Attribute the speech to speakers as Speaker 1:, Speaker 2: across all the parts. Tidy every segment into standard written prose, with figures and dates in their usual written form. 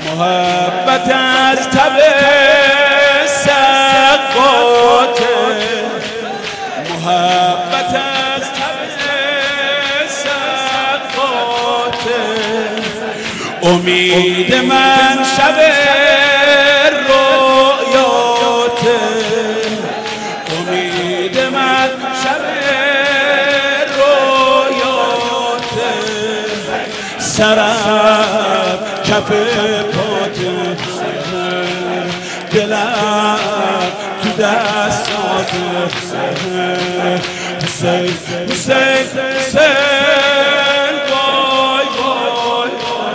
Speaker 1: محبت از تب سقاط، محبت از تب سقاط، امید من شب رویات، امید من شب رویات، سرم کف پات، دلم تو دستات، حسین حسین حسین وای وای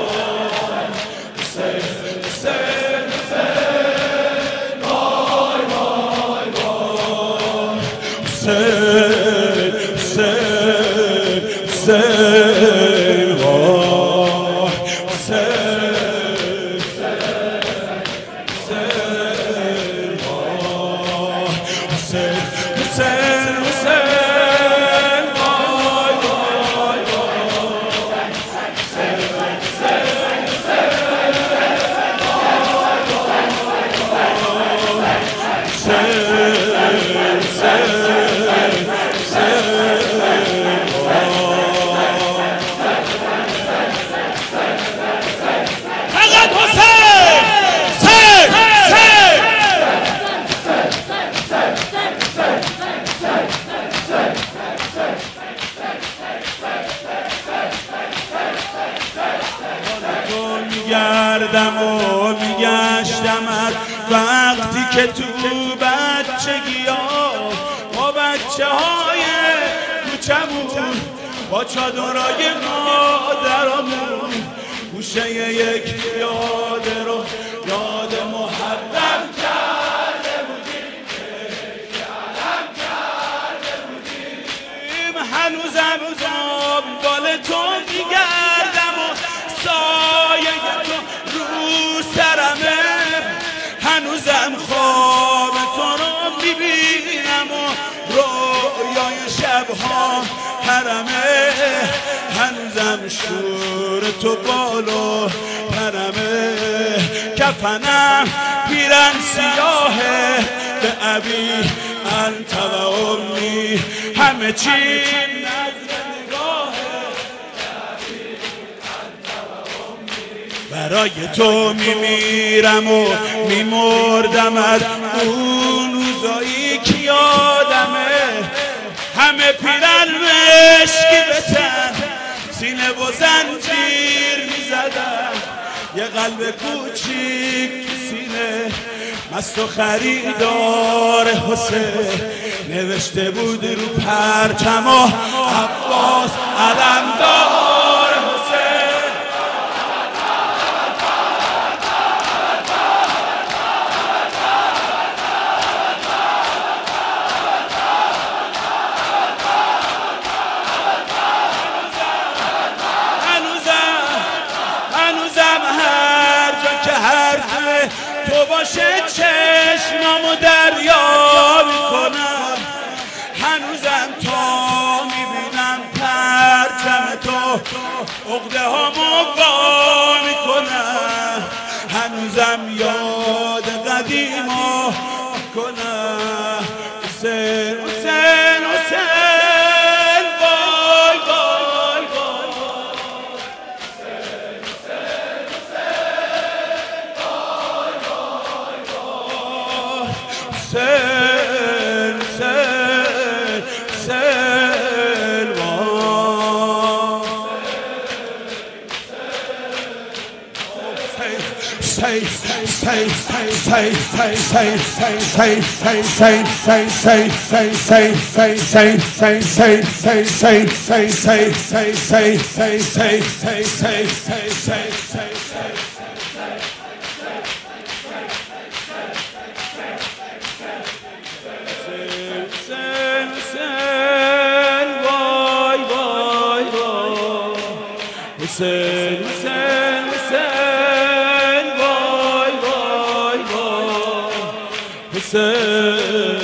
Speaker 1: حسین حسین حسین وای وای وای حسین حسین حسین وای حسین حسین حسین وای وای فقط حسین میگردم و میگشتمت وقتی که تو بچگی ها ما بچه های کوچمون با چادرای مادرامون گوشه یک پیاده رو یاد محرم کرده بودیم، علم کرده بودیم، هنوزم دنبال تو میگردم و سایه تو رو سرمه، هنوزم خواب تو رو میبینم و رویای شبها حرمه، هنوزم شور تو بالو پرمه، کفنم پیرن سیاهه به ابی انت و امی، همه چی برای تو میمیرم و میمردم از اون روزایی که یادمه، همه پیرن مشکی به تن سینه و زنجیر میزدن، یه قلب کوچیک تو سینه مست و خریدار حسین، نوشته بود رو پرچم و عباس علمدار حسین. تو باشه چشمامو دریا میکنم، هنوزم تا میبینم پرچم تو عقده هامو وا میکنم، هنوزم یاد قدیما میکنم، حسین حسین حسین وای وای وای حسین حسین حسین Hüseyin, Hüseyin, Hüseyin, vay vay vay, Hüseyin.